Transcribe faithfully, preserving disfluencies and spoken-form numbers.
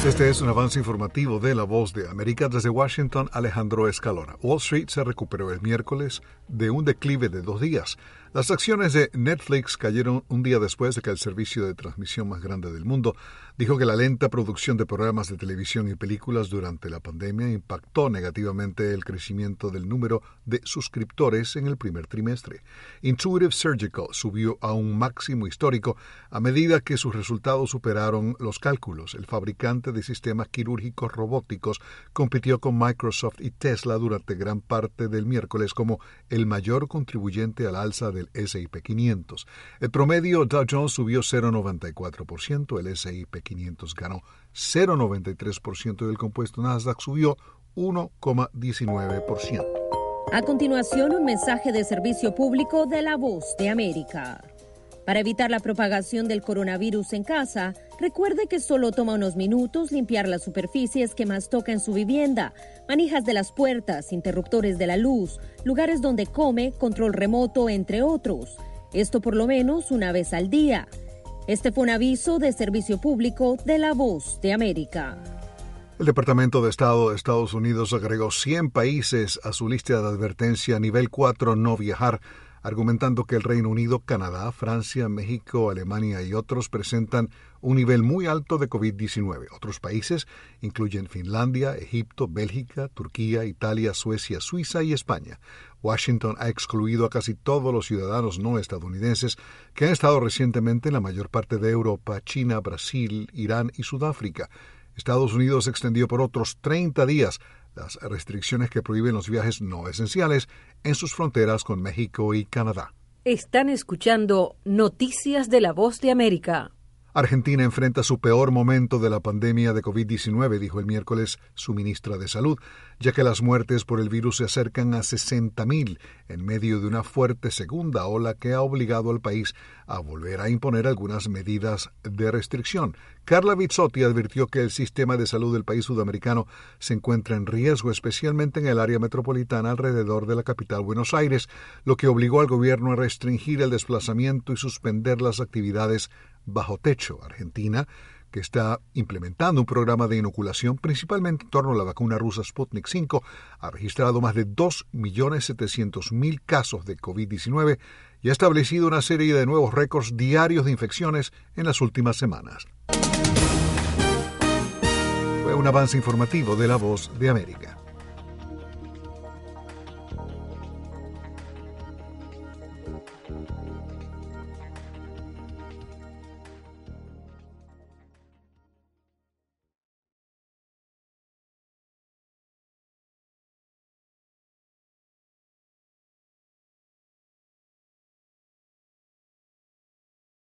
Este es un avance informativo de La Voz de América. Desde Washington, Alejandro Escalona. Wall Street se recuperó el miércoles de un declive de dos días. Las acciones de Netflix cayeron un día después de que el servicio de transmisión más grande del mundo dijo que la lenta producción de programas de televisión y películas durante la pandemia impactó negativamente el crecimiento del número de suscriptores en el primer trimestre. Intuitive Surgical subió a un máximo histórico a medida que sus resultados superaron los cálculos. El fabricante de sistemas quirúrgicos robóticos compitió con Microsoft y Tesla durante gran parte del miércoles como el mayor contribuyente al alza del ese y pe quinientos. El promedio Dow Jones subió cero coma noventa y cuatro por ciento, el ese y pe quinientos ganó cero coma noventa y tres por ciento y el compuesto Nasdaq subió uno coma diecinueve por ciento. A continuación, un mensaje de servicio público de La Voz de América. Para evitar la propagación del coronavirus en casa, recuerde que solo toma unos minutos limpiar las superficies que más toca en su vivienda, manijas de las puertas, interruptores de la luz, lugares donde come, control remoto, entre otros. Esto por lo menos una vez al día. Este fue un aviso de servicio público de La Voz de América. El Departamento de Estado de Estados Unidos agregó cien países a su lista de advertencia nivel cuatro no viajar, argumentando que el Reino Unido, Canadá, Francia, México, Alemania y otros presentan un nivel muy alto de covid diecinueve. Otros países incluyen Finlandia, Egipto, Bélgica, Turquía, Italia, Suecia, Suiza y España. Washington ha excluido a casi todos los ciudadanos no estadounidenses que han estado recientemente en la mayor parte de Europa, China, Brasil, Irán y Sudáfrica. Estados Unidos extendió por otros treinta días las restricciones que prohíben los viajes no esenciales en sus fronteras con México y Canadá. Están escuchando Noticias de La Voz de América. Argentina enfrenta su peor momento de la pandemia de covid diecinueve, dijo el miércoles su ministra de Salud, ya que las muertes por el virus se acercan a sesenta mil en medio de una fuerte segunda ola que ha obligado al país a volver a imponer algunas medidas de restricción. Carla Bizzotti advirtió que el sistema de salud del país sudamericano se encuentra en riesgo, especialmente en el área metropolitana alrededor de la capital Buenos Aires, lo que obligó al gobierno a restringir el desplazamiento y suspender las actividades bajo techo. Argentina, que está implementando un programa de inoculación principalmente en torno a la vacuna rusa Sputnik cinco, ha registrado más de dos millones setecientos mil casos de covid diecinueve y ha establecido una serie de nuevos récords diarios de infecciones en las últimas semanas. Fue un avance informativo de La Voz de América.